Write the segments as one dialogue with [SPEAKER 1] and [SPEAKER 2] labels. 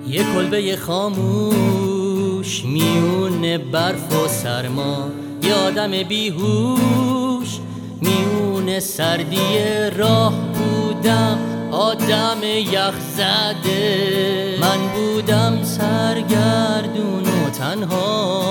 [SPEAKER 1] یه کلبه خاموش میون برف و سرما، یه آدم بیهوش میون سردی راه بودم، آدم یخ زده من بودم، سرگردون و تنها.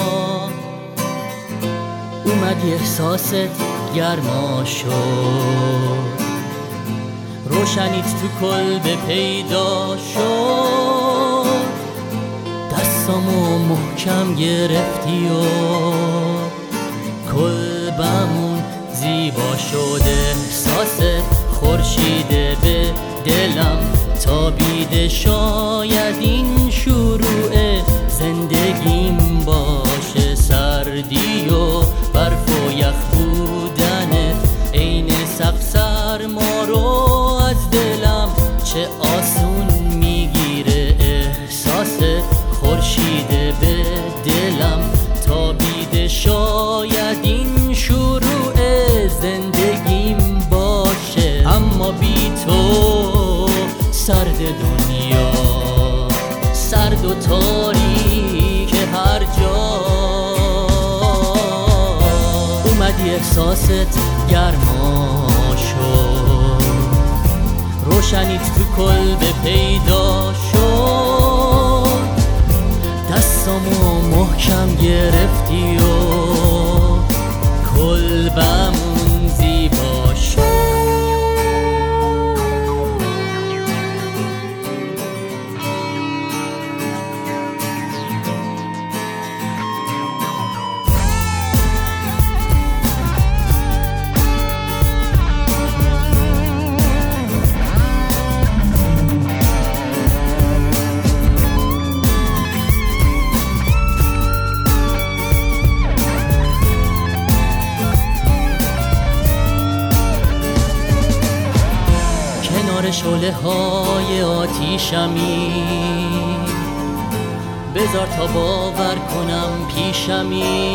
[SPEAKER 1] اومدی احساست گرما شد، روشنیت تو کلبه پیدا شد، دستامو محکم گرفتی و کلبمون زیبا شد. احساس خورشیده به دلم تابیده، شاید این شروع زندگیم باشه. سردی و برف و یخ بودنت عین سقف سرما رو از دلم چه آسون میگیره. احساس خورشیده به دلم تابیده، شاید این شروع زندگیم باشه. اما بی تو سرد دنیا، سرد و تاریک هر جا. اومدی احساست گرما شد، روشنیت تو کلبه پیدا شد، دستامو محکم گرفتی و کلبمون زیبا شد. شعله های آتیشمی، بذار تا باور کنم پیشمی.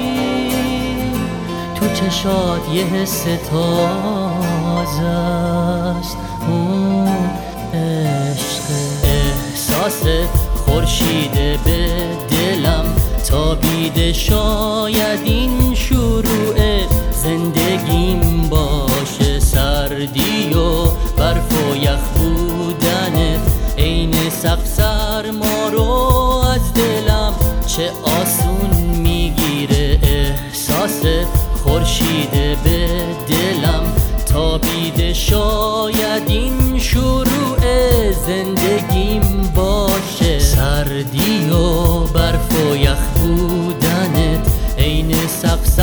[SPEAKER 1] تو چشات یه حس تازه است، اون عشق. احساس خورشیده به دلم تابیده، شاید این شروع زندگیم باشه. سردی و برف و یخ بودنت عین سقف سرما رو از دلم چه آسون میگیره. احساس خورشیده به دلم تابیده، شاید این شروع زندگیم باشه. سردی و برف و یخ بودنت عین سقف